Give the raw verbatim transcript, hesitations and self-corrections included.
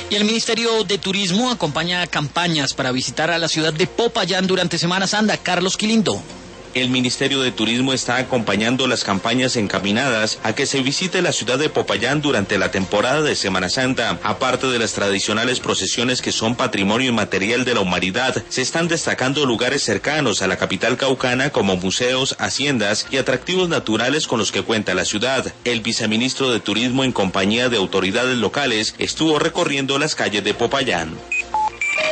Y el Ministerio de Turismo acompaña campañas para visitar a la ciudad de Popayán durante Semana Santa. Carlos Quilindo. El Ministerio de Turismo está acompañando las campañas encaminadas a que se visite la ciudad de Popayán durante la temporada de Semana Santa. Aparte de las tradicionales procesiones que son patrimonio inmaterial de la humanidad, se están destacando lugares cercanos a la capital caucana como museos, haciendas y atractivos naturales con los que cuenta la ciudad. El viceministro de Turismo, en compañía de autoridades locales, estuvo recorriendo las calles de Popayán.